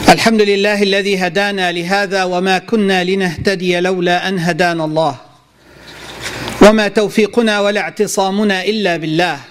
الحمد لله الذي هدانا لهذا وما كنا لنهتدي لولا أن هدانا الله وما توفيقنا ولا اعتصامنا إلا بالله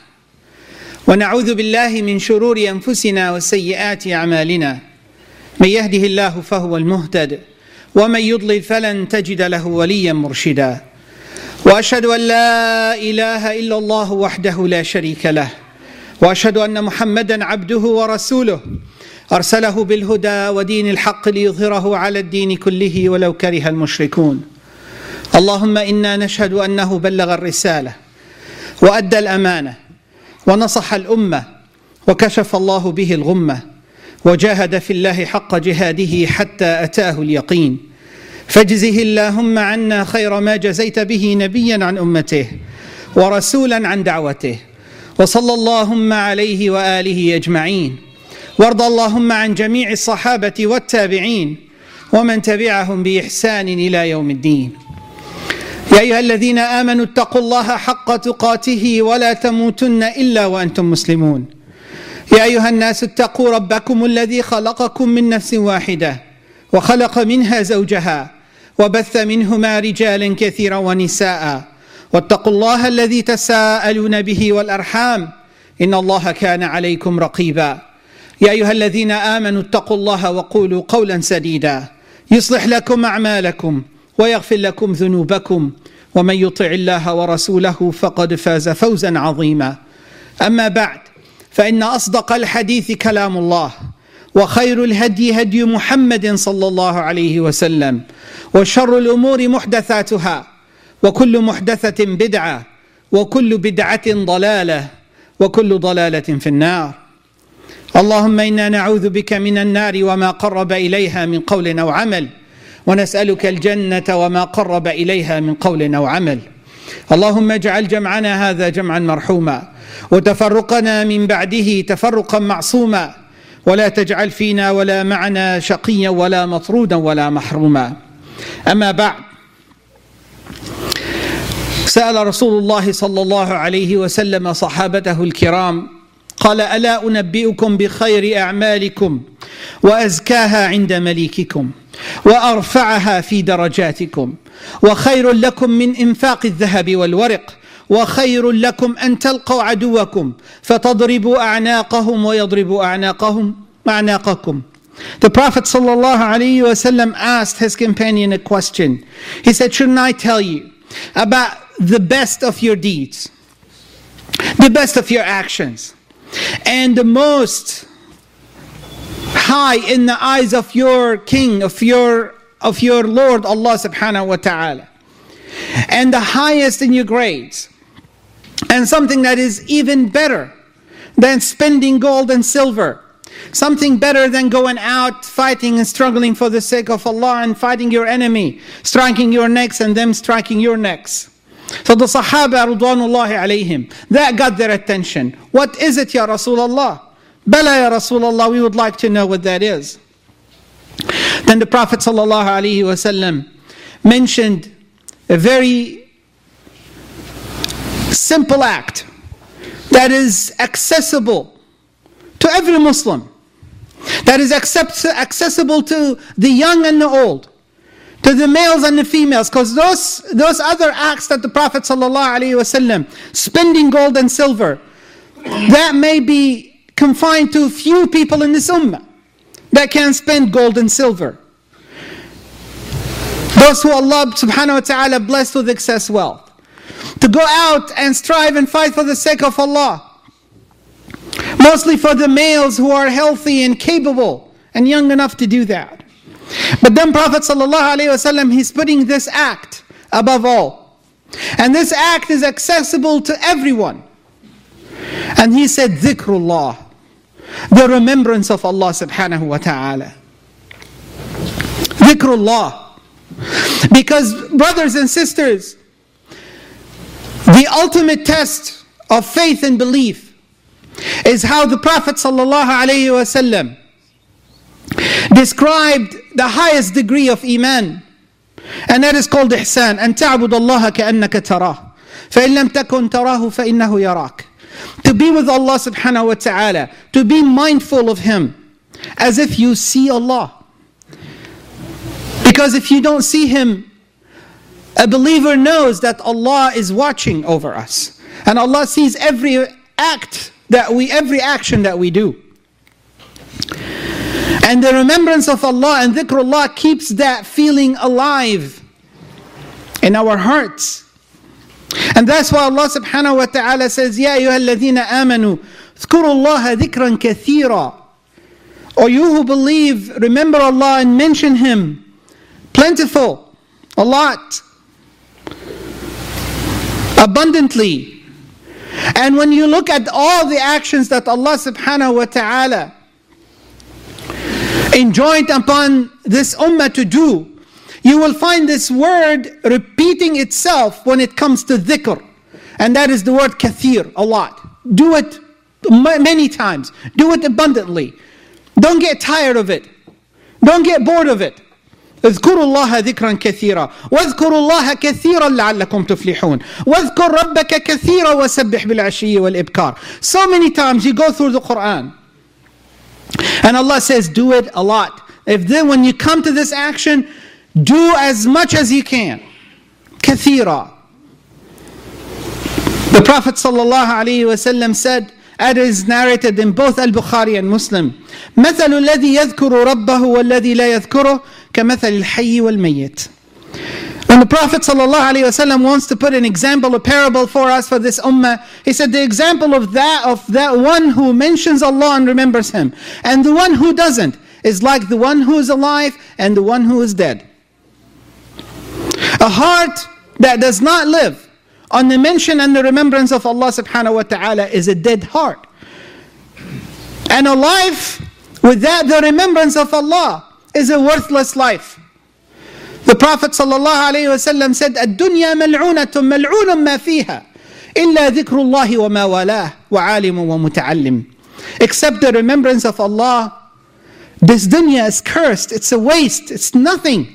ونعوذ بالله من شرور أنفسنا وسيئات أعمالنا من يهده الله فهو المهتد ومن يضلل فلن تجد له وليا مرشدا وأشهد أن لا إله إلا الله وحده لا شريك له وأشهد أن محمدا عبده ورسوله أرسله بالهدى ودين الحق ليظهره على الدين كله ولو كره المشركون. اللهم إنا نشهد أنه بلغ الرسالة وأدى الأمانة ونصح الأمة وكشف الله به الغمة وجاهد في الله حق جهاده حتى أتاه اليقين، فاجزه اللهم عنا خير ما جزيت به نبيا عن أمته ورسولا عن دعوته، وصلى اللهم عليه وآله أجمعين، وارض اللهم عن جميع الصحابة والتابعين ومن تبعهم بإحسان إلى يوم الدين. يا أيها الذين آمنوا اتقوا الله حق تقاته ولا تموتن إلا وأنتم مسلمون. يا أيها الناس اتقوا ربكم الذي خلقكم من نفس واحدة وخلق منها زوجها وبث منهما رجالا كثيرا ونساء، واتقوا الله الذي تساءلون به والأرحام إن الله كان عليكم رقيبا. يا أيها الذين آمنوا اتقوا الله وقولوا قولا سديدا يصلح لكم أعمالكم ويغفر لكم ذنوبكم، ومن يطع الله ورسوله فقد فاز فوزا عظيما. أما بعد، فإن أصدق الحديث كلام الله، وخير الهدي هدي محمد صلى الله عليه وسلم، وشر الأمور محدثاتها، وكل محدثة بدعة، وكل بدعة ضلالة، وكل ضلالة في النار. اللهم إنا نعوذ بك من النار وما قرب إليها من قول أو عمل، ونسألك الجنة وما قرب إليها من قول أو عمل. اللهم اجعل جمعنا هذا جمعا مرحوما، وتفرقنا من بعده تفرقا معصوما، ولا تجعل فينا ولا معنا شقيا ولا مطرودا ولا محروما. أما بعد، سأل رسول الله صلى الله عليه وسلم صحابته الكرام قال: ألا أنبئكم بخير أعمالكم وأزكاها عند مليككم وأرفعها في درجاتكم، وخير لكم من إنفاق الذهب والورق، وخير لكم أن تلقوا عدوكم فتضربوا أعناقهم ويضربوا أعناقكم. The Prophet sallallahu alayhi wasallam asked his companion a question. He said, shouldn't I tell you about the best of your deeds, the best of your actions, and the most high in the eyes of your king, of your Lord Allah subhanahu wa ta'ala, and the highest in your grades, and something that is even better than spending gold and silver, something better than going out fighting and struggling for the sake of Allah and fighting your enemy, striking your necks and them striking your necks. So the Sahaba Ridwanullahi alayhim, that got their attention. What is it, Ya Rasulullah? Bala Ya Rasulullah, we would like to know what that is. Then the Prophet sallallahu alayhi wasallam mentioned a very simple act that is accessible to every Muslim, that is accessible to the young and the old, to the males and the females, because those other acts that the Prophet ﷺ, spending gold and silver, that may be confined to few people in this ummah that can spend gold and silver. Those who Allah subhanahu wa ta'ala blessed with excess wealth, to go out and strive and fight for the sake of Allah, mostly for the males who are healthy and capable and young enough to do that. But then Prophet ﷺ, he's putting this act above all. And this act is accessible to everyone. And he said, dhikrullah, the remembrance of Allah subhanahu wa ta'ala. Dhikrullah. Because brothers and sisters, the ultimate test of faith and belief is how the Prophet ﷺ described the highest degree of iman, and that is called ihsan. أن تعبد الله كأنك تراه فإن لم تكن تراه فإنه يراك. To be with Allah subhanahu wa ta'ala, to be mindful of Him, as if you see Allah. Because if you don't see Him, a believer knows that Allah is watching over us. And Allah sees every action that we do. And the remembrance of Allah and dhikrullah keeps that feeling alive in our hearts. And that's why Allah subhanahu wa ta'ala says, Ya ayyuhalladhina amanu, dhkurullaha dhikran kathira. Or you who believe, remember Allah and mention Him. Plentiful, a lot, abundantly. And when you look at all the actions that Allah subhanahu wa ta'ala enjoined upon this ummah to do, you will find this word repeating itself when it comes to dhikr. And that is the word kathir, a lot. Do it many times. Do it abundantly. Don't get tired of it. Don't get bored of it. اذكروا الله ذكرا كثيرا واذكروا الله كثيرا لعلكم تفلحون واذكر ربك كثيرا وسبح بالعشي والإبكار. So many times you go through the Quran and Allah says do it a lot. When you come to this action, do as much as you can. كثيرا. The Prophet ﷺ said, as is narrated in both Al-Bukhari and Muslim, مثل الذي يذكر ربه والذي لا يذكره كمثل الحي والميت. When the Prophet ﷺ wants to put an example, a parable for us, for this ummah, he said the example of that one who mentions Allah and remembers Him, and the one who doesn't, is like the one who is alive and the one who is dead. A heart that does not live on the mention and the remembrance of Allah subhanahu wa ta'ala is a dead heart. And a life without the remembrance of Allah is a worthless life. The Prophet sallallahu alayhi wa sallam said, الدنيا ملعونة ملعون ما فيها إلا ذكر الله وما والاه وعالم ومتعلم. Except the remembrance of Allah, this dunya is cursed. It's a waste. It's nothing.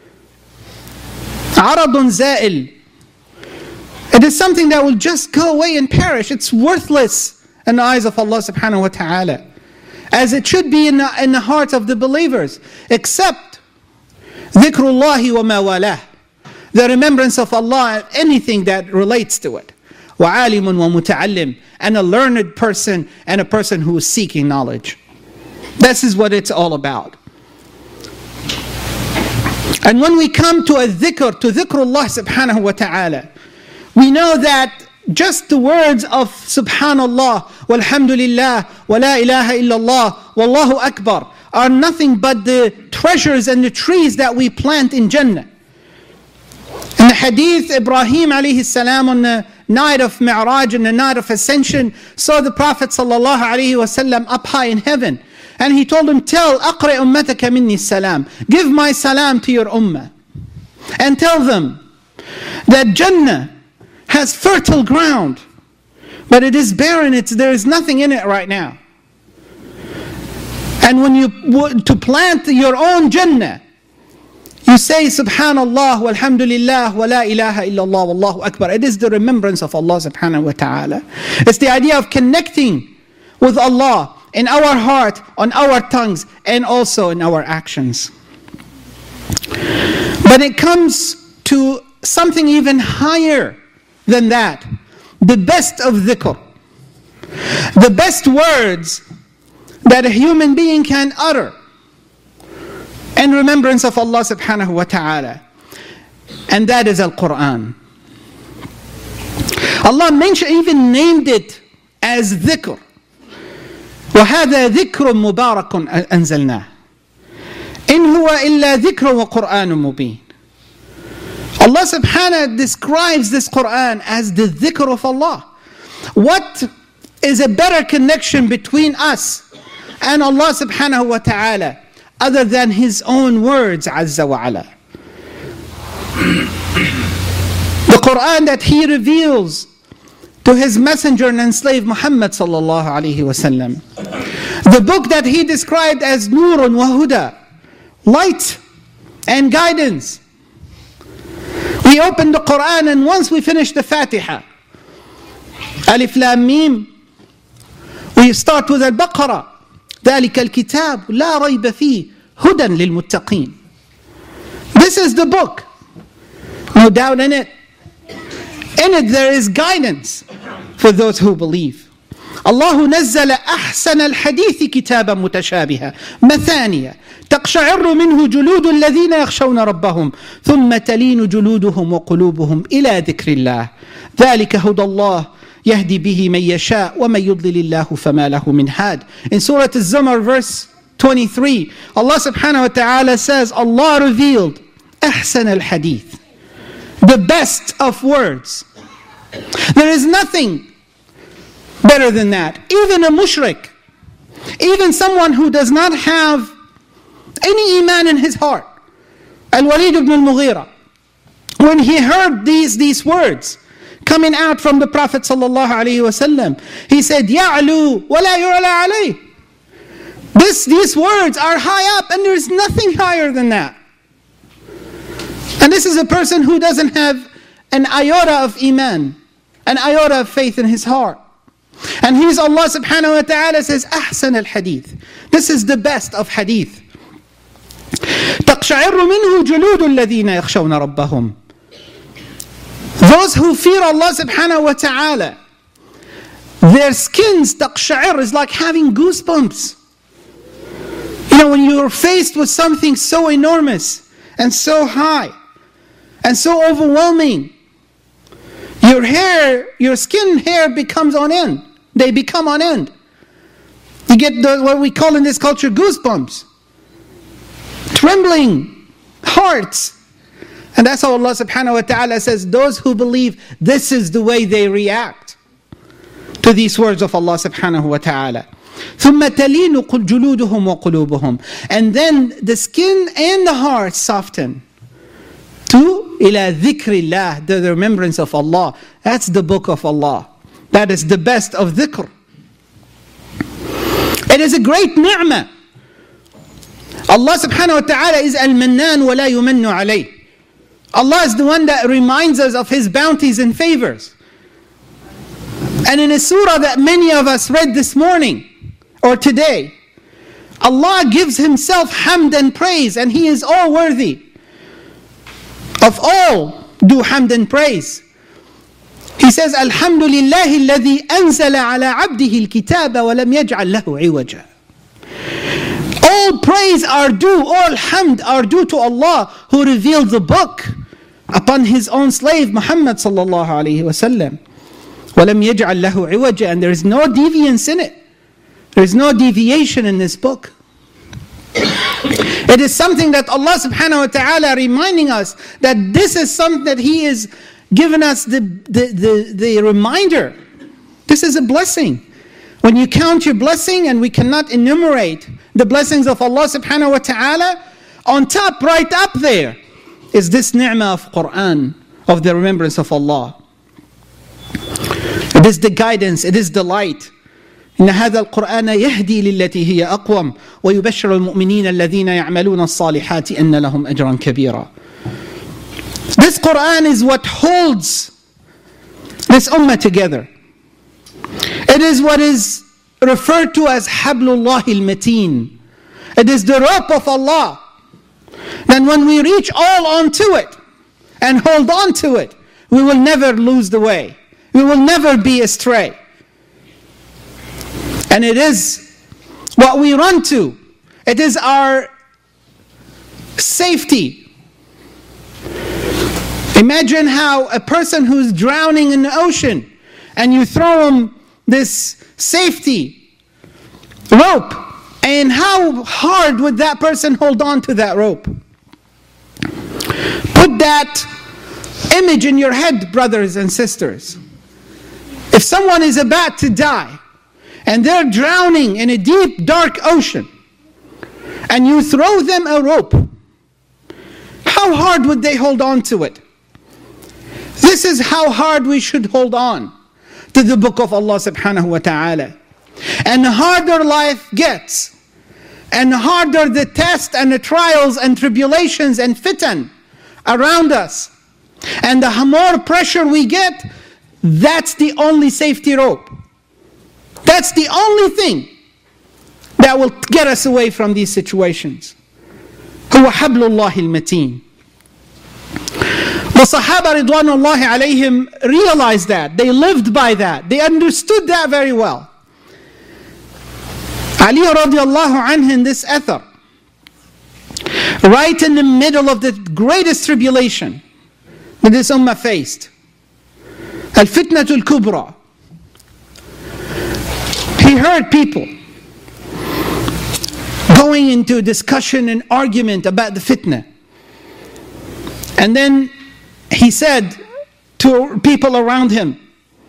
عرض زائل. It is something that will just go away and perish. It's worthless in the eyes of Allah subhanahu wa ta'ala. As it should be in the hearts of the believers. Except dhikrullahi wa ma walah. The remembrance of Allah and anything that relates to it. وَعَالِمٌ وَمُتَعَلِّمٌ. And a learned person and a person who is seeking knowledge. This is what it's all about. And when we come to a dhikr, to dhikrullah subhanahu wa ta'ala, we know that just the words of Subhanallah, Walhamdulillah, Wa la ilaha illallah, Wallahu Akbar are nothing but the treasures and the trees that we plant in Jannah. In the hadith, Ibrahim alayhi salam on the night of Mi'raj and the night of Ascension saw the Prophet sallallahu alayhi wasallam up high in heaven. And he told him, tell Aqri ummataka minni salam. Give my salam to your ummah. And tell them that Jannah has fertile ground, but it is barren. There is nothing in it right now. And when you to plant your own Jannah, you say Subhanallah, Walhamdulillah, Wa la ilaha illallah, Wallahu Akbar. It is the remembrance of Allah subhanahu wa ta'ala. It's the idea of connecting with Allah in our heart, on our tongues, and also in our actions. But it comes to something even higher than that. The best of dhikr. The best words that a human being can utter in remembrance of Allah subhanahu wa ta'ala. And that is Al-Quran. Allah even named it as dhikr. وَهَذَا ذِكْرٌ مُبَارَكٌ أَنزَلْنَاهُ إِنْ هُوَ إِلَّا ذِكْرٌ وَقُرْآنٌ مُبِينٌ. Allah subhanahu describes this Quran as the dhikr of Allah. What is a better connection between us and Allah subhanahu wa ta'ala other than His own words, Azza wa Ala? The Quran that He reveals to His messenger and slave Muhammad sallallahu alayhi wasallam. The book that He described as Nurun wa Huda, light and guidance. We open the Quran and once we finish the Fatiha, Alif Lam Mim, we start with Al-Baqarah. ذلك الكتاب لا ريب فيه هدى للمتقين. This is the book. No doubt in it. In it there is guidance for those who believe. الله نزل أحسن الحديث كتابا متشابها مثانية تقشعر منه جلود الذين يخشون ربهم ثم تلين جلودهم وقلوبهم إلى ذكر الله ذلك هدى الله يهدي به من يشاء ومن يضلل الله فما له من هاد. In Surah Al-Zumar verse 23, Allah subhanahu wa ta'ala says, Allah revealed أحسن الحديث, the best of words. There is nothing better than that. Even a mushrik, even someone who does not have any iman in his heart, Al-Walid ibn al-Mughira, when he heard these words coming out from the Prophet sallallahu alaihi wasallam, he said, "Ya'lu wa la yu'la alayh." These words are high up, and there is nothing higher than that. And this is a person who doesn't have an iota of iman, an iota of faith in his heart. And here's Allah subhanahu wa ta'ala says, أحسن الحديث. This is the best of hadith. تقشعر منه جلود الذين يخشون ربهم. Those who fear Allah subhanahu wa ta'ala, their skins, تقشعر, is like having goosebumps. You know, when you're faced with something so enormous and so high and so overwhelming, your hair, your skin hair becomes on end. They become on end. You get what we call in this culture goosebumps, trembling hearts. And that's how Allah subhanahu wa ta'ala says, those who believe, this is the way they react to these words of Allah subhanahu wa ta'ala. ثُمَّ تَلِينُ جُلُودُهُمْ وَقُلُوبُهُمْ. And then the skin and the heart soften to إِلَى ذِكْرِ اللَّهِ, the remembrance of Allah. That's the book of Allah. That is the best of dhikr. It is a great ni'mah. Allah subhanahu wa ta'ala is al-mannan wa la yumannu alayh. Allah is the one that reminds us of His bounties and favors. And in a surah that many of us read this morning or today, Allah gives Himself hamd and praise, and He is all worthy of all do hamd and praise. He says, الحمد لله الذي أنزل على عبده الكتاب ولم يجعل له عوجا. All praise are due, all hamd are due to Allah who revealed the book upon His own slave Muhammad sallallahu alayhi wa sallam. وَلَمْ يَجْعَلْ لَهُ عِوَجًا. And there is no deviance in it. There is no deviation in this book. It is something that Allah subhanahu wa ta'ala reminding us that this is something that He is giving us the reminder. This is a blessing. When you count your blessing, and we cannot enumerate the blessings of Allah subhanahu wa ta'ala, on top, right up there, is this ni'mah of Quran, of the remembrance of Allah. It is the guidance, it is the light. إن هذا القرآن يهدي للتي هي أقوم ويبشر المؤمنين الذين يعملون الصالحات أن لهم أجرا كبيرا. This Quran is what holds this ummah together. It is what is referred to as Hablullah al-Mateen. It is the rope of Allah. Then when we reach all onto it and hold on to it, we will never lose the way. We will never be astray. And it is what we run to. It is our safety. Imagine how a person who's drowning in the ocean, and you throw him this safety rope, and how hard would that person hold on to that rope? Put that image in your head, brothers and sisters. If someone is about to die, and they're drowning in a deep, dark ocean, and you throw them a rope, how hard would they hold on to it? This is how hard we should hold on to the book of Allah subhanahu wa ta'ala. And the harder life gets, and the harder the tests and the trials and tribulations and fitan around us, and the more pressure we get, that's the only safety rope. That's the only thing that will get us away from these situations. هو حبل الله المتين. The Sahaba Ridwanullahi alayhim realized that. They lived by that. They understood that very well. Ali radiallahu anhu in this athar, right in the middle of the greatest tribulation that this ummah faced, al-fitnatul kubra, he heard people going into discussion and argument about the fitna. And then he said to people around him,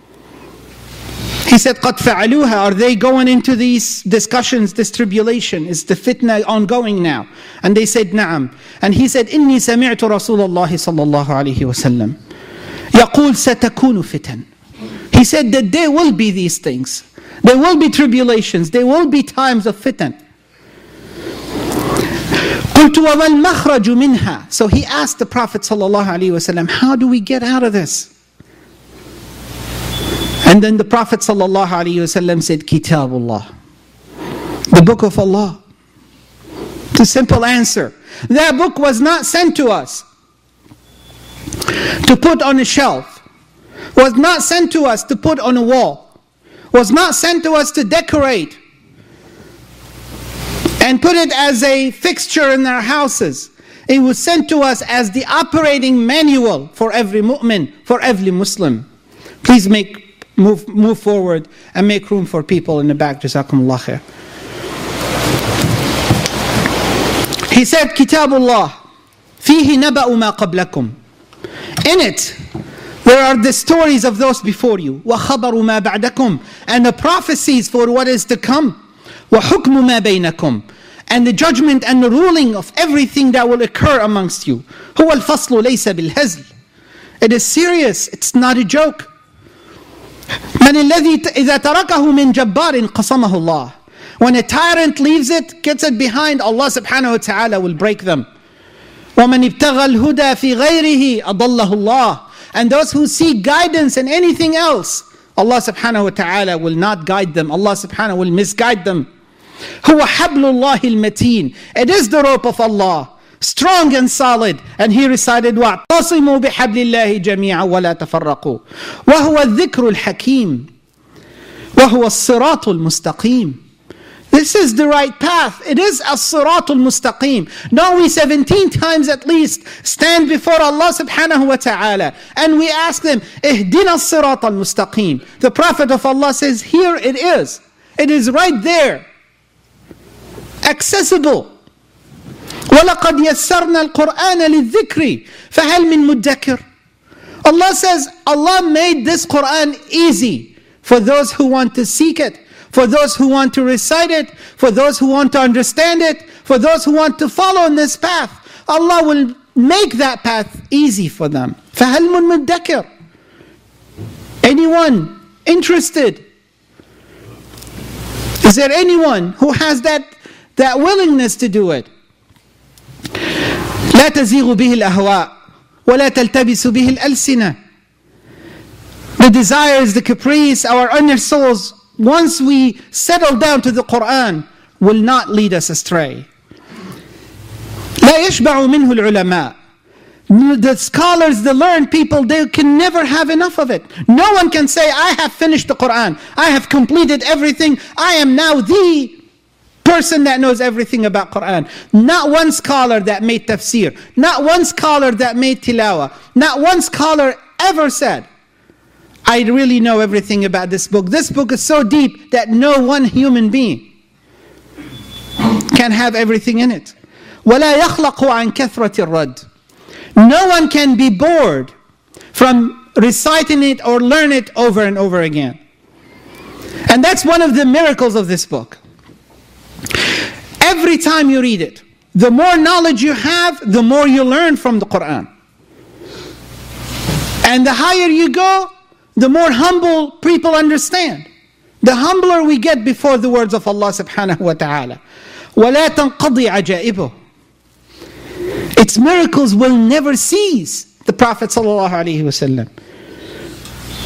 he said, قَدْ فَعَلُوهَا, are they going into these discussions, this tribulation? Is the fitna ongoing now? And they said, نعم. And he said, إِنِّي سَمِعْتُ رَسُولَ اللَّهِ صَلَّى اللَّهُ عَلَيْهِ وَسَلَّمْ يَقُولُ سَتَكُونُ فِتَنٌ. He said that there will be these things. There will be tribulations. There will be times of fitan. قُلْتُ وَمَا الْمَخْرَجُ مِنْهَا. So he asked the Prophet ﷺ, how do we get out of this? And then the Prophet ﷺ said, Kitabullah, the book of Allah. It's a simple answer. That book was not sent to us to put on a shelf, was not sent to us to put on a wall, was not sent to us to decorate and put it as a fixture in our houses. It was sent to us as the operating manual for every mu'min, for every Muslim. Please move forward and make room for people in the back. Jazakumullah khair. He said, Kitabullah, fihi naba'u ma qablakum. In it, there are the stories of those before you. Wa khabaru ma ba'dakum. And the prophecies for what is to come. Wa hukmu ma baynakum. And the judgment and the ruling of everything that will occur amongst you. Huwa al-faslu laysa bil-hazl. It is serious. It's not a joke. من الذي إذا تركه من جبار قصمه الله. When a tyrant leaves it, gets it behind, Allah subhanahu wa ta'ala will break them. ومن ابتغى الهدى في غيره أضله الله. And those who seek guidance in anything else, Allah subhanahu wa ta'ala will not guide them. Allah subhanahu will misguide them. هو حبل الله المتين. It is the rope of Allah, strong and solid. And he recited, وَاعْتَصِمُوا بِحَبْلِ اللَّهِ جَمِيعًا وَلَا تَفَرَّقُوا وَهُوَ الذِّكْرُ الْحَكِيمُ وَهُوَ الصِّرَاطُ الْمُسْتَقِيمُ. This is the right path. It is as-siratul mustaqim. Now we 17 times at least stand before Allah subhanahu wa ta'ala and we ask them, ihdina as-siratal mustaqim. The Prophet of Allah says, here it is. It is right there. Accessible. وَلَقَدْ يَسَّرْنَا الْقُرْآنَ لِلذِّكْرِ فَهَلْ مِن مُدَّكِرٍ. Allah says, Allah made this Qur'an easy for those who want to seek it, for those who want to recite it, for those who want to understand it, for those who want to follow in this path. Allah will make that path easy for them. فَهَلْ مِن مُدَّكِرٍ. Anyone interested? Is there anyone who has that willingness to do it? لا تزيغ به الأهواء ولا تلتبس به الألسنة. The desires, the caprice, our inner souls, once we settle down to the Quran, will not lead us astray. لا يشبع منه العلماء. The scholars, the learned people, they can never have enough of it. No one can say, I have finished the Quran, I have completed everything, I am now the person that knows everything about Quran. Not one scholar that made tafsir, not one scholar that made tilawa, not one scholar ever said, I really know everything about this book. This book is so deep that no one human being can have everything in it. وَلَا يَخْلَقُ عَنْ كَثْرَةِ الرَّدِّ. No one can be bored from reciting it or learn it over and over again. And that's one of the miracles of this book. Every time you read it, the more knowledge you have, the more you learn from the Quran. And the higher you go, the more humble people understand. The humbler we get before the words of Allah subhanahu wa ta'ala. وَلَا تَنْقَضِي عَجَائِبُهُ. Its miracles will never cease. The Prophet sallallahu alaihi wasallam.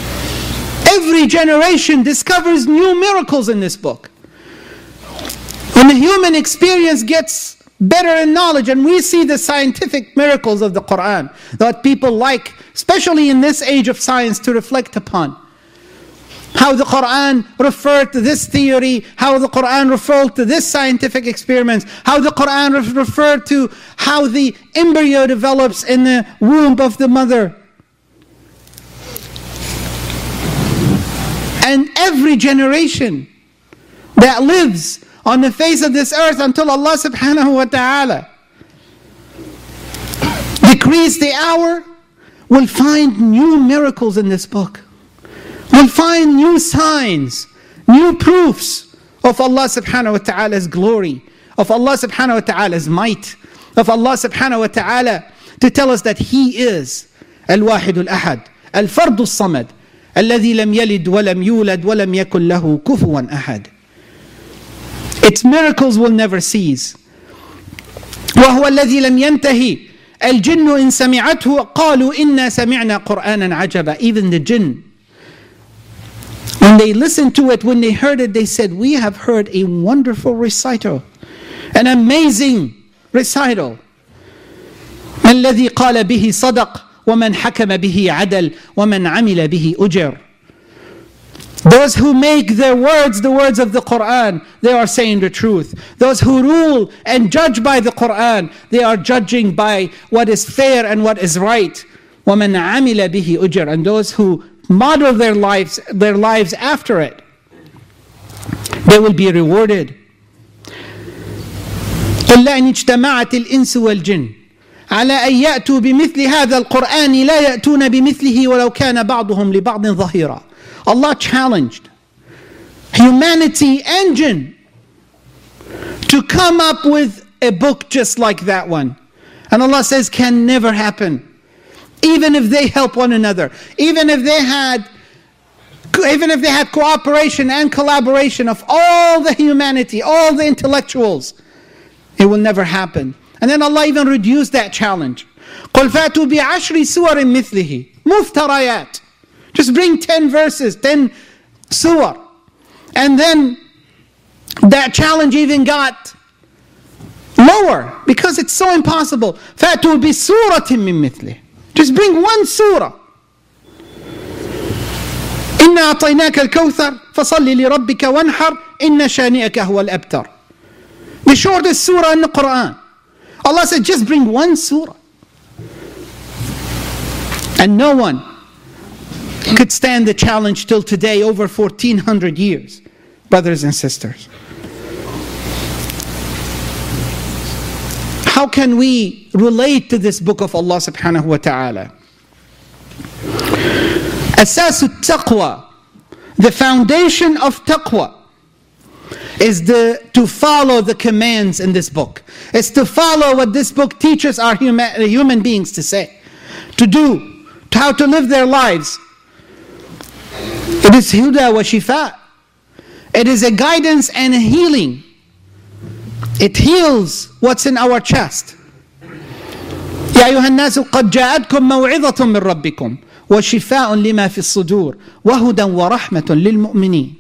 Every generation discovers new miracles in this book. When the human experience gets better in knowledge, and we see the scientific miracles of the Quran that people like, especially in this age of science, to reflect upon. How the Quran referred to this theory, how the Quran referred to this scientific experiments, how the Quran referred to how the embryo develops in the womb of the mother. And every generation that lives on the face of this earth until Allah subhanahu wa ta'ala decrees the hour will find new miracles in this book. Will find new signs, new proofs of Allah subhanahu wa ta'ala's glory, of Allah subhanahu wa ta'ala's might, of Allah subhanahu wa ta'ala to tell us that He is Al-Wahid Al-Ahad, Al-Fard Al-Samad, الذي لم يلد ولم يولد ولم يكن له كفوا أحد. Its miracles will never cease. وهو الذي لم ينتهي الجن إن سمعته قالوا إنا سمعنا قرآنا عجبا. Even the jinn, when they listened to it, when they heard it, they said, we have heard a wonderful recital, an amazing recital. من الذي قال به صدق ومن حكم به عدل ومن عمل به أجر. Those who make their words the words of the Quran, they are saying the truth. Those who rule and judge by the Quran, they are judging by what is fair and what is right. وَمَنْ عَمِلَ بِهِ أُجْرٌ. And those who model their lives after it, they will be rewarded. قُلْ لَأَنِ اجْتَمَعَتِ الْإِنسُ وَالْجِنُّ على أن يأتوا بمثل هذا القرآن لا يأتون بمثله ولو كان بعضهم لبعض ظهيرا. Allah challenged humanity and jinn to come up with a book just like that one. And Allah says, can never happen. Even if they help one another, even if they had cooperation and collaboration of all the humanity, all the intellectuals, it will never happen. And then Allah even reduced that challenge. قُلْ فَأْتُوا بِعَشْرِ سُوَرٍ مِثْلِهِ مُفْتَرَيَاتٍ. Just bring 10 verses, 10 surah. And then that challenge even got lower because it's so impossible. فَأْتُوا بِسُورَةٍ مِّن مِثْلِهِ. Just bring one surah. إِنَّا أَعْطَيْنَاكَ الْكَوْثَرَ فَصَلِّ لِرَبِّكَ وَانْحَرْ إِنَّ شَانِئَكَ هُوَ الْأَبْتَرُ. The shortest surah in the Quran. Allah said, just bring one surah. And no one could stand the challenge till today, over 1400 years, brothers and sisters. How can we relate to this book of Allah subhanahu wa ta'ala? Asasu taqwa, the foundation of taqwa, is to follow the commands in this book. It's to follow what this book teaches our human beings to say, to do, to how to live their lives. It is huda wa shifa. It is a guidance and a healing. It heals what's in our chest. يا أيها الناس قد جاءتكم موعظة من ربكم وشفاء لما في الصدور وهدى ورحمة للمؤمنين.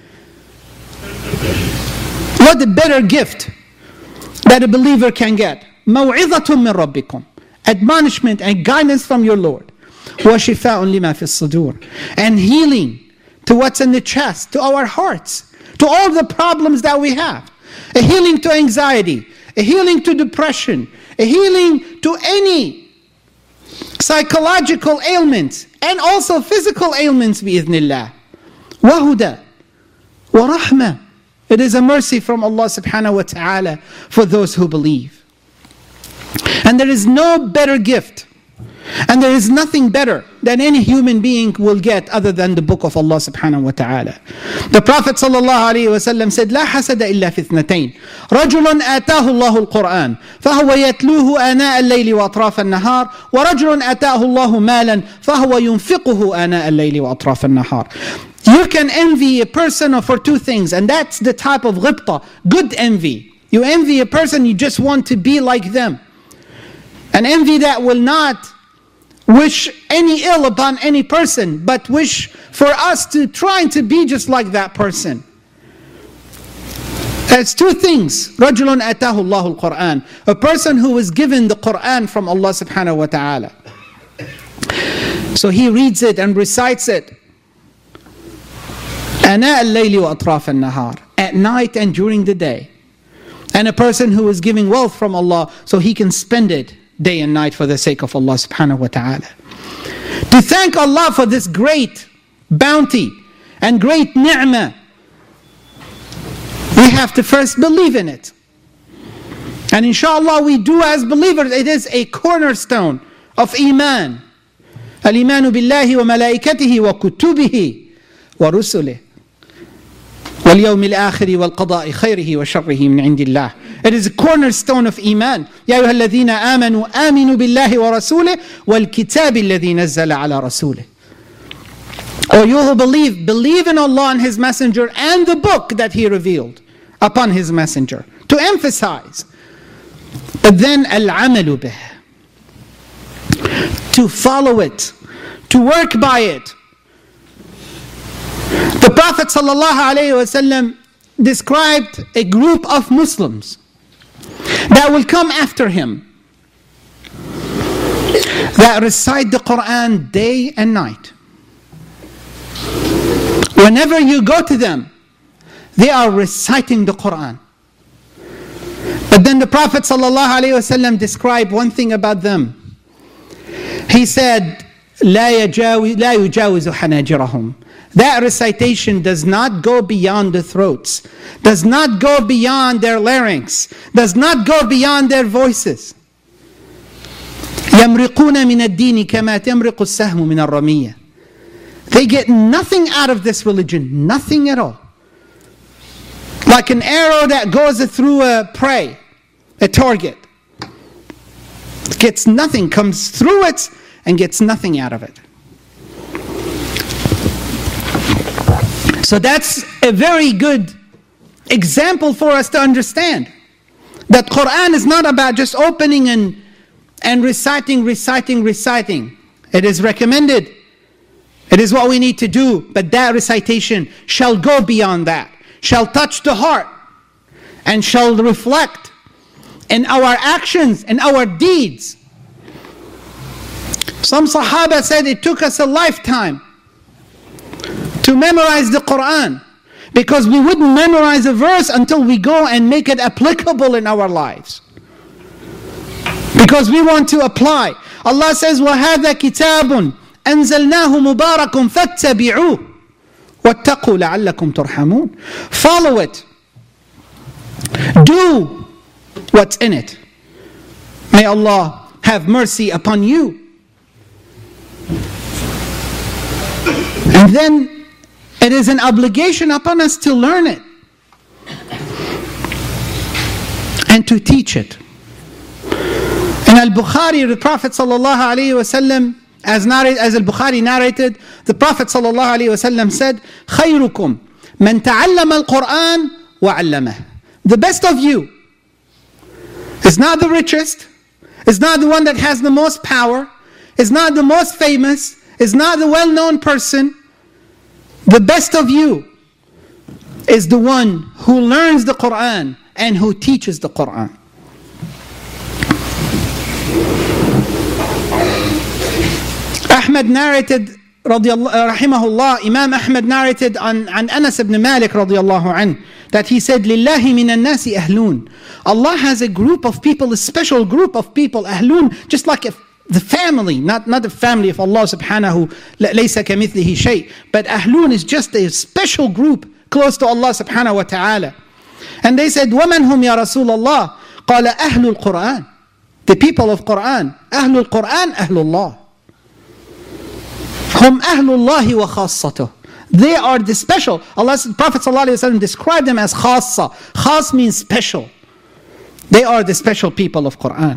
What a better gift that a believer can get. موعظة من ربكم. Admonishment and guidance from your Lord. وشفاء لما في الصدور. And healing to what's in the chest, to our hearts, to all the problems that we have. A healing to anxiety, a healing to depression, a healing to any psychological ailments and also physical ailments bi'idhnillah. وَهُدَى وَرَحْمَةً. It is a mercy from Allah subhanahu wa ta'ala for those who believe. And there is no better gift, and there is nothing better than any human being will get other than the book of Allah subhanahu wa ta'ala. The Prophet sallallahu alayhi wa sallam said, لا حسد إلا في اثنتين رجل آتاه الله القرآن فهو يتلوه آناء الليل وأطراف النهار ورجل آتاه الله مالا فهو ينفقه آناء الليل وأطراف النهار. You can envy a person for two things, and that's the type of ghibta, good envy. You envy a person, you just want to be like them. An envy that will not wish any ill upon any person, but wish for us to try to be just like that person. It's two things. رَجُلٌ أَتَاهُ اللَّهُ الْقُرْآنِ. A person who was given the Qur'an from Allah subhanahu wa ta'ala. So he reads it and recites it. أَنَاءَ اللَّيْلِ وَأَطْرَافَ النَّهَارِ. At night and during the day. And a person who is giving wealth from Allah so he can spend it day and night for the sake of Allah subhanahu wa ta'ala. To thank Allah for this great bounty and great ni'mah, we have to first believe in it. And inshallah we do as believers. It is a cornerstone of Iman. Al-imanu billahi wa malaikatihi wa kutubihi wa rusulih. وَالْيَوْمِ الْآخِرِ وَالْقَضَاءِ خَيْرِهِ وَشَرِّهِ مِنْ عِنْدِ اللَّهِ. It is a cornerstone of Iman. يَا أَيُّهَا الَّذِينَ آمَنُوا آمِنُوا بِاللَّهِ وَرَسُولِهِ وَالْكِتَابِ الَّذِي نَزَّلَ عَلَى رَسُولِهِ. Or you who believe in Allah and His Messenger and the book that He revealed upon His Messenger. To emphasize. But then الْعَمَلُ بِهِ. To follow it. To work by it. The Prophet ﷺ described a group of Muslims that will come after him, that recite the Quran day and night. Whenever you go to them, they are reciting the Quran. But then the Prophet ﷺ described one thing about them. He said, لا يجاوز حناجرهم. That recitation does not go beyond the throats, does not go beyond their larynx, does not go beyond their voices. يمرقون من الدين كما تمرق السهم من الرمية. They get nothing out of this religion, nothing at all. Like an arrow that goes through a prey, a target. Gets nothing, comes through it and gets nothing out of it. So that's a very good example for us to understand that Quran is not about just opening and reciting. It is recommended. It is what we need to do. But that recitation shall go beyond that, shall touch the heart, and shall reflect in our actions and our deeds. Some Sahaba said it took us a lifetime to memorize the Quran, because we wouldn't memorize a verse until we go and make it applicable in our lives. Because we want to apply. Allah says, وَهَذَا كِتَابٌ أَنزَلْنَاهُ مُبَارَكٌ فَاتَّبِعُوهُ وَاتَّقُوا لَعَلَّكُمْ تُرْحَمُونَ. Follow it. Do what's in it. May Allah have mercy upon you. And then it is an obligation upon us to learn it and to teach it. In Al-Bukhari, the Prophet ﷺ, as Al-Bukhari narrated, the Prophet ﷺ said, خَيْرُكُمْ مَنْ تَعَلَّمَ الْقُرْآنَ وَعَلَّمَهُ. The best of you is not the richest, is not the one that has the most power, is not the most famous, is not the well-known person. The best of you is the one who learns the Quran and who teaches the Quran. Ahmad narrated, rahimahullah, Imam Ahmad narrated on Anas ibn Malik radiallahu anhu, that he said, لِلَّهِ مِنَ النَّاسِ أَهْلُونَ. Allah has a group of people, a special group of people, ahlun, just like the family, not the family of Allah subhanahu, لَيْسَ كَمِثْلِهِ شَيْءٍ. But ahlun is just a special group close to Allah subhanahu wa ta'ala. And they said, وَمَنْ هُمْ يَا رَسُولَ اللَّهِ قَالَ أَهْلُ الْقُرْآنِ. The people of Quran. أهل القرآن أهل الله. هم أهل الله وخاصته. They are the special. Prophet ﷺ described them as khassa. Khas means special. They are the special people of Quran.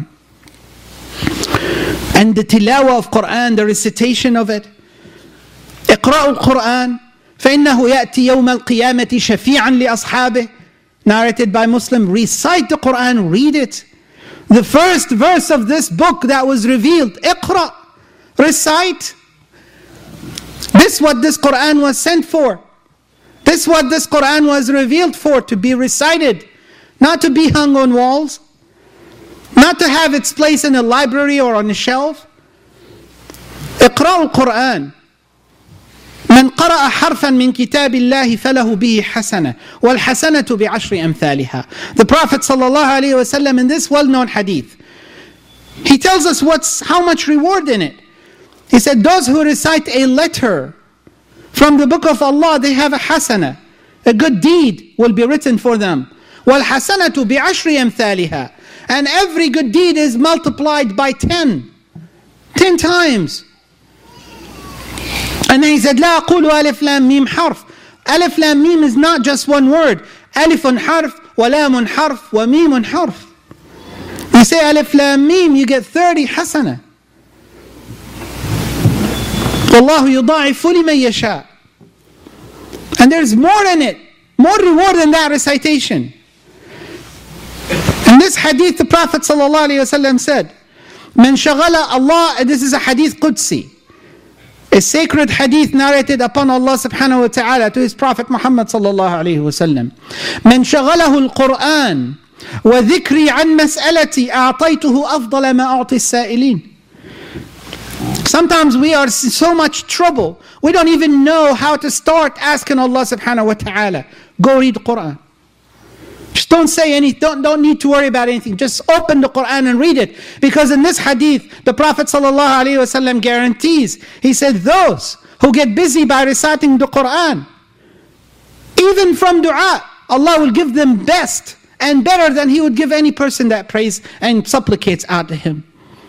And the tilawa of Quran, the recitation of it. اقرأوا القرآن فإنه يأتي يوم القيامة شفيعا لأصحابه. Narrated by Muslim. Recite the Quran, read it. The first verse of this book that was revealed. Iqra. Recite. This is what this Quran was sent for. This This is what this Quran was revealed for, to be recited, not to be hung on walls, not to have its place in a library or on a shelf. اقرأوا القرآن. من قرأ حرفا من كتاب الله فله به حسنة والحسنة بعشر أمثالها. The Prophet ﷺ in this well-known hadith, he tells us how much reward in it. He said, those who recite a letter from the book of Allah, they have a hasana. A good deed will be written for them. وَالْحَسَنَةُ بِعَشْرِ أَمْثَالِهَا. And every good deed is multiplied by 10. 10 times. And then he said, لا أقول ألف لام ميم حرف. Alif lam mim is not just one word. Alifun harf, wa lamun harf, wa mimun harf. You say alif lam mim, you get 30 hasana. وَاللَّهُ يُضَاعِفُ لِمَنْ يَشَاءُ. And there's more in it, more reward than that recitation. In this hadith, the Prophet ﷺ said, مَنْ شَغَلَ Allah, this is a hadith Qudsi, a sacred hadith narrated upon Allah subhanahu wa ta'ala to His Prophet Muhammad sallallahu alayhi wa sallam. مَنْ شَغَلَهُ الْقُرْآنِ وَذِكْرِي عَنْ مَسْأَلَتِي أَعْطَيْتُهُ أَفْضَلَ مَا أُعْطِي السَّائِلِينَ. Sometimes we are in so much trouble, we don't even know how to start asking Allah subhanahu wa ta'ala. Go read the Quran. Just don't say anything, don't need to worry about anything. Just open the Quran and read it. Because in this hadith, the Prophet sallallahu alaihi wasallam guarantees, he said, those who get busy by reciting the Quran, even from dua, Allah will give them best and better than He would give any person that prays and supplicates out to Him.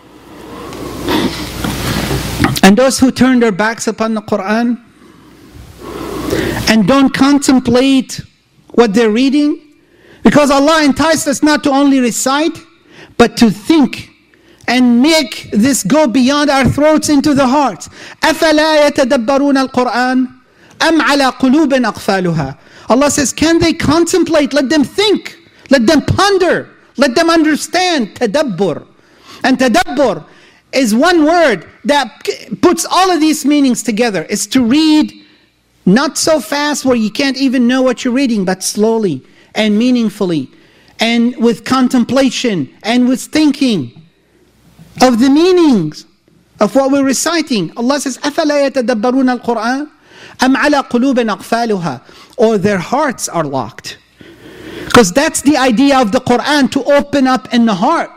And those who turn their backs upon the Quran and don't contemplate what they're reading, because Allah enticed us not to only recite, but to think and make this go beyond our throats into the hearts. أَفَلَا يَتَدَبَّرُونَ الْقُرْآنَ أَمْ عَلَى قُلُوبٍ أَقْفَالُهَا. Allah says, can they contemplate? Let them think. Let them ponder. Let them understand. Tadabbur. And tadabbur is one word that puts all of these meanings together. It's to read not so fast where you can't even know what you're reading, but slowly and meaningfully and with contemplation and with thinking of the meanings of what we're reciting. Allah says, أَفَلَا يَتَدَبَّرُونَ الْقُرْآنَ أَمْ عَلَى قُلُوبٍ أَقْفَالُهَا. Or their hearts are locked. Because that's the idea of the Quran, to open up in the heart.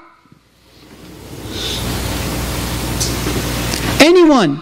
Anyone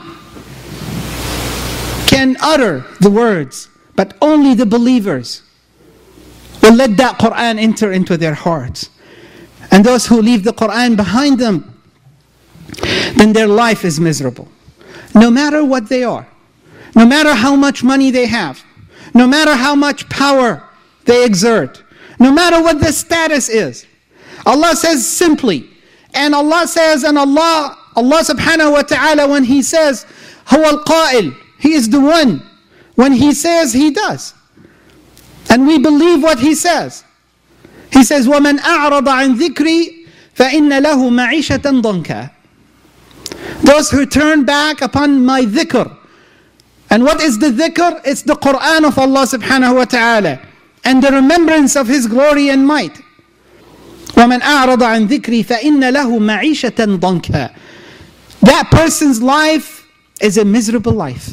can utter the words, but only the believers will let that Quran enter into their hearts. And those who leave the Quran behind them, then their life is miserable. No matter what they are, no matter how much money they have, no matter how much power they exert, no matter what the status is. Allah says simply, and Allah says, and Allah subhanahu wa ta'ala, when He says, هو القائل, He is the one. When He says, He does. And we believe what He says. He says, وَمَنْ أَعْرَضَ عَنْ ذِكْرِي فَإِنَّ لَهُ مَعِيشَةً ضَنْكًا. Those who turn back upon my dhikr. And what is the dhikr? It's the Quran of Allah subhanahu wa ta'ala, and the remembrance of His glory and might. وَمَنْ أَعْرَضَ عَنْ ذِكْرِي فَإِنَّ لَهُ مَعِيشَةً ضَنْكًا. That person's life is a miserable life.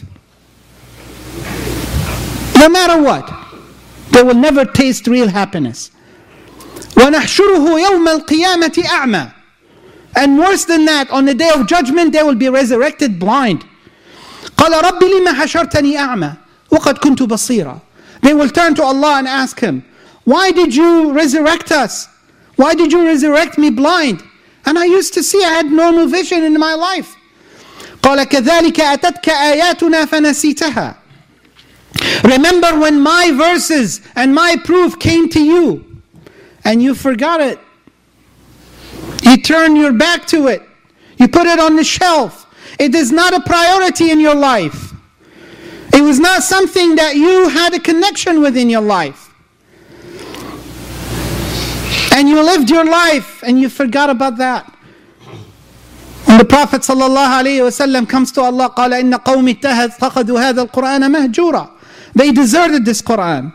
No matter what, they will never taste real happiness. وَنَحْشُرُهُ يَوْمَ الْقِيَامَةِ أَعْمَى. And worse than that, on the day of judgment, they will be resurrected blind. قَالَ رَبِّ لِمَ حَشَرْتَنِي أَعْمَى وَقَدْ كُنْتُ بَصِيرًا. They will turn to Allah and ask Him, why did you resurrect us? Why did you resurrect me blind? And I used to see, I had normal vision in my life. قَالَ كَذَلِكَ أَتَتْكَ آيَاتُنَا فَنَسِيتَهَا. Remember when my verses and my proof came to you, and you forgot it. You turned your back to it. You put it on the shelf. It is not a priority in your life. It was not something that you had a connection with in your life. And you lived your life and you forgot about that. When the Prophet ﷺ comes to Allah, قال إن قوم اتخذوا هذا القرآن مهجورا They deserted this Quran.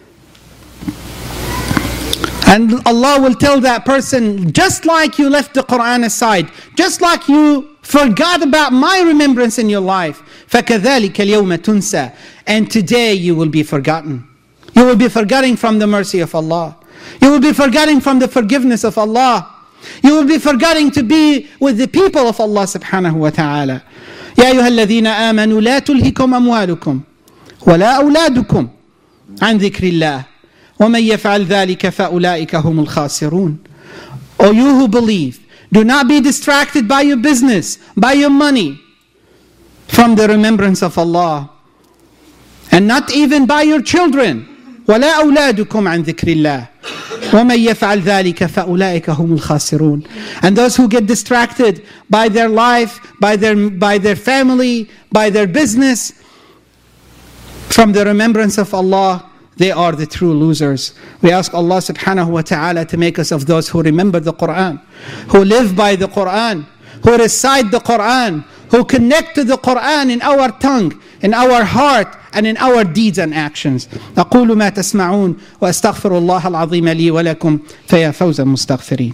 And Allah will tell that person, just like you left the Quran aside, just like you forgot about my remembrance in your life, فَكَذَلِكَ الْيَوْمَ تُنْسَى. And today you will be forgotten. You will be forgetting from the mercy of Allah. You will be forgetting from the forgiveness of Allah. You will be forgetting to be with the people of Allah subhanahu wa ta'ala. يَا أَيُّهَا الَّذِينَ آمَنُوا لَا تُلْهِكُمْ أَمْوَالُكُمْ وَلَا أَوْلَادُكُمْ عَنْ ذِكْرِ اللَّهِ وَمَنْ يَفْعَلْ ذَلِكَ فَأُولَٰئِكَ هُمُ الْخَاسِرُونَ. O you who believe, do not be distracted by your business, by your money, from the remembrance of Allah. And not even by your children. وَلَا أَوْلَادُكُمْ عَنْ ذِكْرِ اللَّهِ وَمَنْ يَفْعَلْ ذَلِكَ فَأُولَٰئِكَ هُمُ الْخَاسِرُونَ. And those who get distracted by their life, by their family, by their business, from the remembrance of Allah, they are the true losers. We ask Allah subhanahu wa ta'ala to make us of those who remember the Quran, who live by the Quran, who recite the Quran, who connect to the Quran in our tongue, in our heart, and in our deeds and actions. أقول ما تسمعون وأستغفر الله العظيم لي ولكم فيا فوز المستغفرين.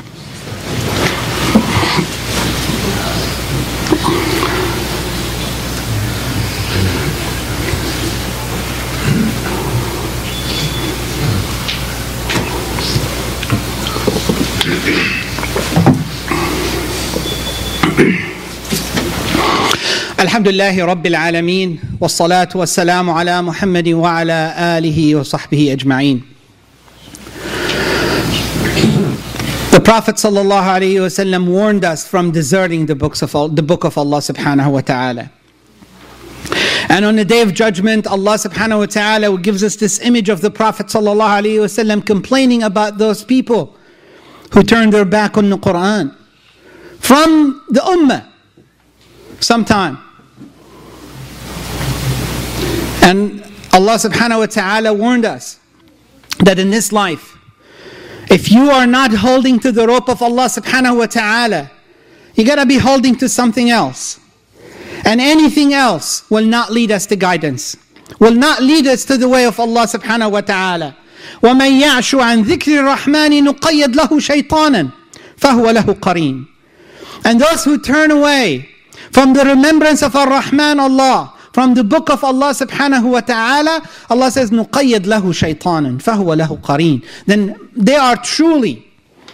الحمد لله رب العالمين والصلاة والسلام على محمد وعلى آله وصحبه أجمعين. The Prophet ﷺ warned us from deserting the book of Allah subhanahu wa ta'ala. And on the day of judgment, Allah subhanahu wa ta'ala gives us this image of the Prophet ﷺ complaining about those people who turned their back on the Quran from the ummah sometime. And Allah subhanahu wa ta'ala warned us that in this life, if you are not holding to the rope of Allah subhanahu wa ta'ala, you gotta be holding to something else. And anything else will not lead us to guidance, will not lead us to the way of Allah subhanahu wa ta'ala. وَمَنْ يَعْشُ عَنْ ذِكْرِ الرَّحْمَنِ نُقَيَّدْ لَهُ شَيْطَانًا فَهُوَ لَهُ قَرِينٌ. And those who turn away from the remembrance of Ar-Rahman Allah, from the book of Allah subhanahu wa ta'ala, Allah says, نُقَيَّدْ لَهُ شَيْطَانًا فَهُوَ لَهُ قَرِينٌ. Then they are truly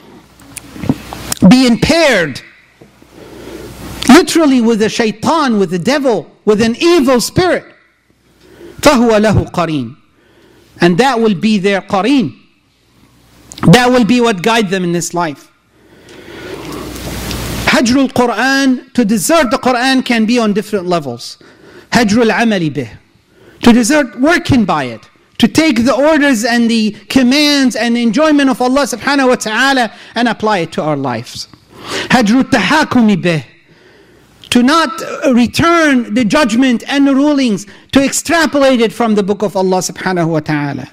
being paired, literally with a shaitan, with the devil, with an evil spirit. فَهُوَ لَهُ قَرِينٌ. And that will be their qareen. That will be what guide them in this life. Hajrul Quran, to desert the Quran can be on different levels. Hajrul amali bih, to desert working by it, to take the orders and the commands and the enjoyment of Allah subhanahu wa ta'ala and apply it to our lives. Hajrul tahakumi bih, to not return the judgment and the rulings, to extrapolate it from the book of Allah subhanahu wa ta'ala.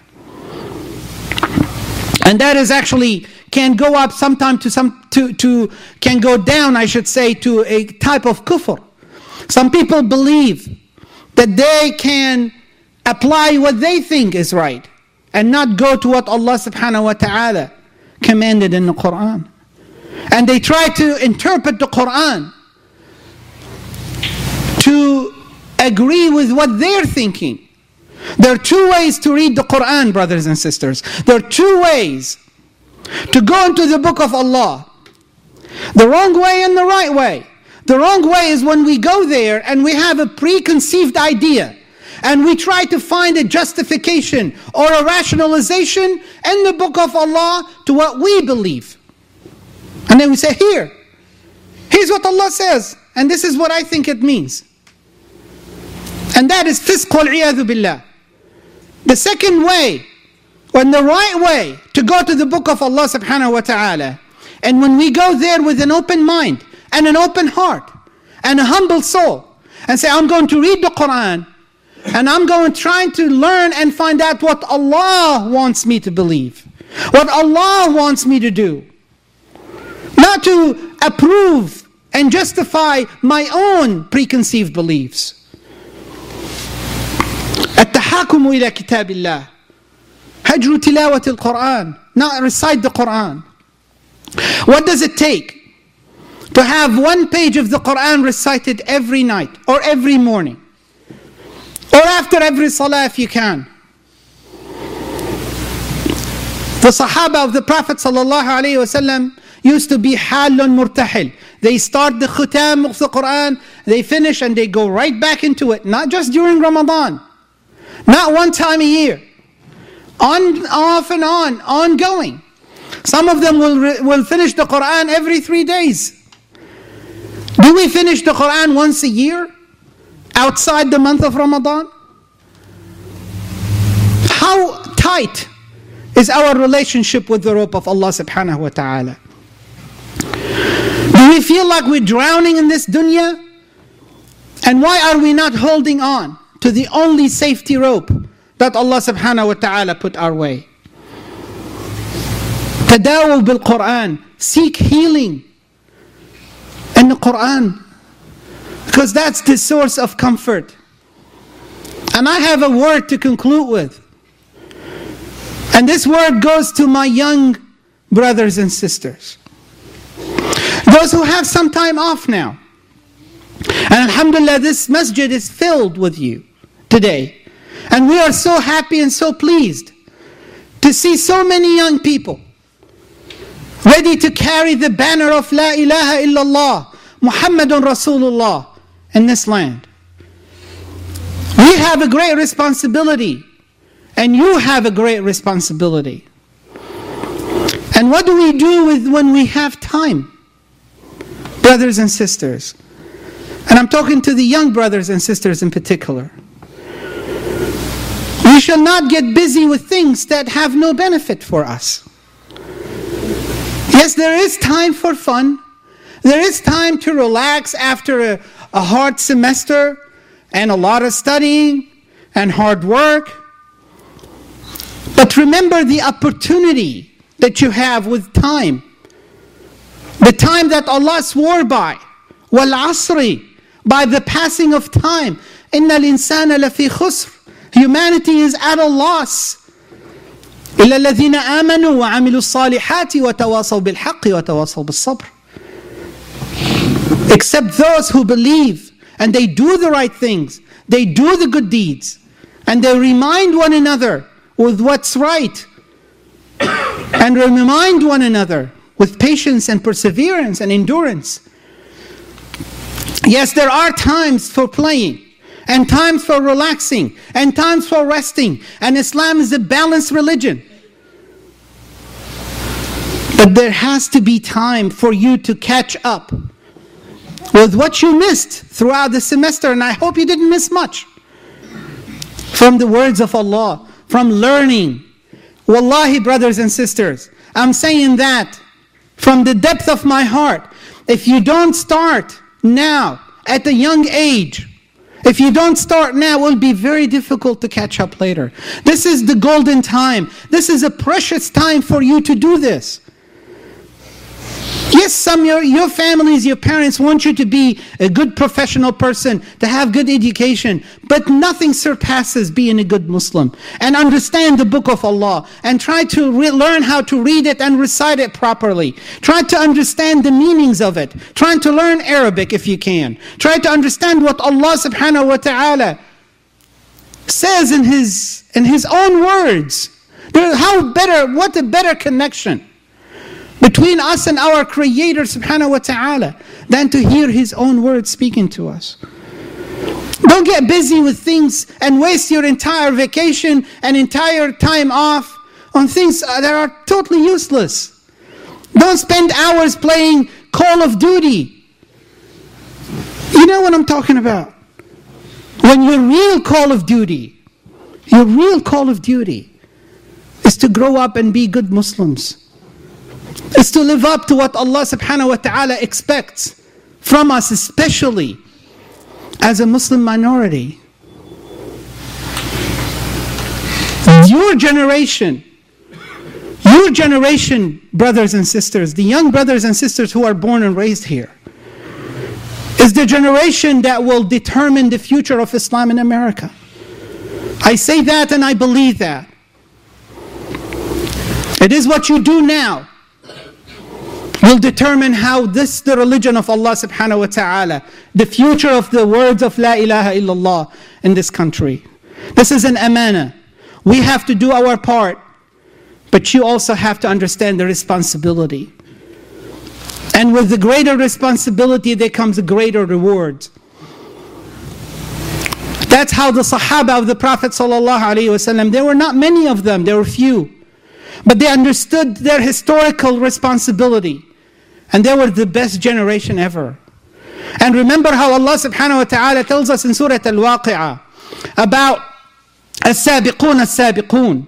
And that is actually can go up sometime can go down, I should say, to a type of kufr. Some people believe that they can apply what they think is right and not go to what Allah subhanahu wa ta'ala commanded in the Quran. And they try to interpret the Quran to agree with what they're thinking. There are two ways to read the Quran, brothers and sisters. There are two ways to go into the book of Allah. The wrong way and the right way. The wrong way is when we go there and we have a preconceived idea and we try to find a justification or a rationalization in the book of Allah to what we believe. And then we say, here's what Allah says, and this is what I think it means. And that is fisq wal-'iyadhu billah. The second way, and the right way to go to the book of Allah subhanahu wa ta'ala, and when we go there with an open mind and an open heart and a humble soul and say, I'm going to read the Quran and I'm going trying to learn and find out what Allah wants me to believe, what Allah wants me to do, not to approve and justify my own preconceived beliefs. تحاكموا إلى كتاب الله. هجر تلاوة القرآن. Not recite the Quran. What does it take to have one page of the Quran recited every night or every morning? Or after every salah if you can. The Sahaba of the Prophet ﷺ used to be halun murtahil. They start the khutam of the Quran, they finish and they go right back into it. Not just during Ramadan. Not one time a year. Off and on, ongoing. Some of them will finish the Quran every 3 days. Do we finish the Quran once a year? Outside the month of Ramadan? How tight is our relationship with the rope of Allah subhanahu wa ta'ala? Do we feel like we're drowning in this dunya? And why are we not holding on to the only safety rope that Allah subhanahu wa ta'ala put our way? Tadawu bil Quran. Seek healing in the Quran. Because that's the source of comfort. And I have a word to conclude with. And this word goes to my young brothers and sisters. Those who have some time off now. And alhamdulillah, this masjid is filled with you today. And we are so happy and so pleased to see so many young people ready to carry the banner of La ilaha illallah, Muhammadun Rasulullah in this land. We have a great responsibility. And you have a great responsibility. And what do we do when we have time? Brothers and sisters. And I'm talking to the young brothers and sisters in particular. We shall not get busy with things that have no benefit for us. Yes, there is time for fun. There is time to relax after a hard semester and a lot of studying and hard work. But remember the opportunity that you have with time. The time that Allah swore by. Wal asri. By the passing of time. Inna al-insana lafi khusr. Humanity is at a loss. إِلَّا الَّذِينَ آمَنُوا وَعَمِلُوا الصَّالِحَاتِ وَتَوَاصَوْا بِالْحَقِّ وَتَوَاصَوْا بِالصَّبْرِ. Except those who believe and they do the right things. They do the good deeds. And they remind one another with what's right. And remind one another with patience and perseverance and endurance. Yes, there are times for playing. And times for relaxing. And times for resting. And Islam is a balanced religion. But there has to be time for you to catch up with what you missed throughout the semester. And I hope you didn't miss much. From the words of Allah. From learning. Wallahi, brothers and sisters. I'm saying that from the depth of my heart. If you don't start now at a young age, if you don't start now, it will be very difficult to catch up later. This is the golden time. This is a precious time for you to do this. Yes, your families, your parents want you to be a good professional person, to have good education. But nothing surpasses being a good Muslim. And understand the book of Allah. And try to learn how to read it and recite it properly. Try to understand the meanings of it. Try to learn Arabic if you can. Try to understand what Allah subhanahu wa ta'ala says in His own words. What a better connection between us and our Creator subhanahu wa ta'ala than to hear His own words speaking to us. Don't get busy with things and waste your entire vacation and entire time off on things that are totally useless. Don't spend hours playing Call of Duty. You know what I'm talking about. When your real Call of Duty is to grow up and be good Muslims. Is to live up to what Allah subhanahu wa ta'ala expects from us, especially as a Muslim minority. Your generation, brothers and sisters, the young brothers and sisters who are born and raised here, is the generation that will determine the future of Islam in America. I say that and I believe that. It is what you do now will determine how the religion of Allah subhanahu wa ta'ala, the future of the words of La ilaha illallah in this country. This is an amana. We have to do our part, but you also have to understand the responsibility. And with the greater responsibility, there comes a greater reward. That's how the Sahaba of the Prophet sallallahu alaihi wasallam, there were not many of them, there were few. But they understood their historical responsibility. And they were the best generation ever. And remember how Allah subhanahu wa ta'ala tells us in Surah Al-Waqi'ah about As-Sabiqun, As-Sabiqun.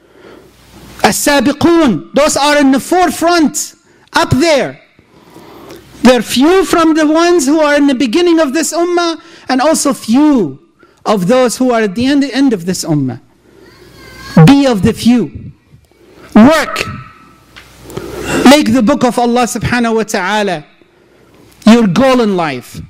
As-Sabiqun, those are in the forefront, up there. They're few from the ones who are in the beginning of this ummah, and also few of those who are at the end of this ummah. Be of the few. Work. Make the book of Allah subhanahu wa ta'ala your goal in life.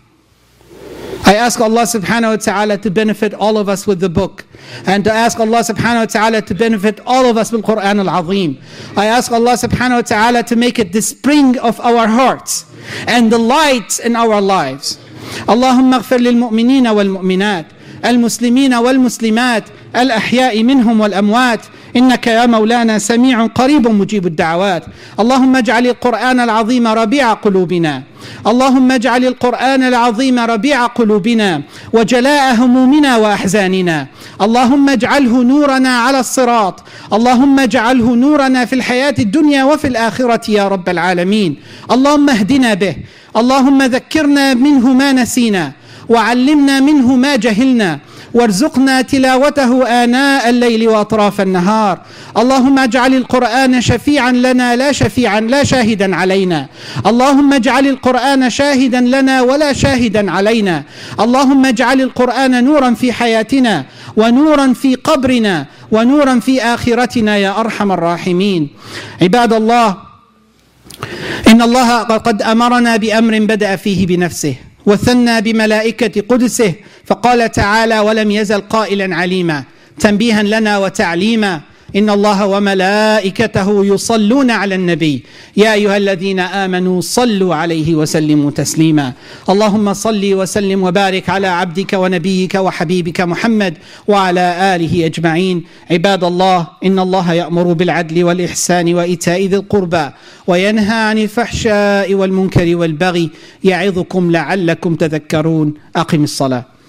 I ask Allah subhanahu wa ta'ala to benefit all of us with the book. And to ask Allah subhanahu wa ta'ala to benefit all of us with Quran al-Azim. I ask Allah subhanahu wa ta'ala to make it the spring of our hearts and the light in our lives. Allahumma aghfir lil mu'minina wal mu'minat, al muslimina wal muslimat, al ahya'i minhum wal amwat. إنك يا مولانا سميع قريب مجيب الدعوات. اللهم اجعل القرآن العظيم ربيع قلوبنا. اللهم اجعل القرآن العظيم ربيع قلوبنا وجلاء همومنا وأحزاننا. اللهم اجعله نورنا على الصراط. اللهم اجعله نورنا في الحياة الدنيا وفي الآخرة يا رب العالمين. اللهم اهدنا به. اللهم ذكرنا منه ما نسينا وعلمنا منه ما جهلنا وارزقنا تلاوته آناء الليل وأطراف النهار. اللهم اجعل القرآن شفيعا لنا لا شاهدا علينا. اللهم اجعل القرآن شاهدا لنا ولا شاهدا علينا. اللهم اجعل القرآن نورا في حياتنا ونورا في قبرنا ونورا في آخرتنا يا أرحم الراحمين. عباد الله، إن الله قد أمرنا بأمر بدأ فيه بنفسه وثنى بملائكة قدسه، فقال تعالى: ولم يزل قائلا عليما، تنبيها لنا وتعليما. إن الله وملائكته يصلون على النبي يا أيها الذين آمنوا صلوا عليه وسلموا تسليما. اللهم صل وسلم وبارك على عبدك ونبيك وحبيبك محمد وعلى آله أجمعين. عباد الله، إن الله يأمر بالعدل والإحسان وإيتاء ذي القربى وينهى عن الفحشاء والمنكر والبغي يعظكم لعلكم تذكرون. أقم الصلاة.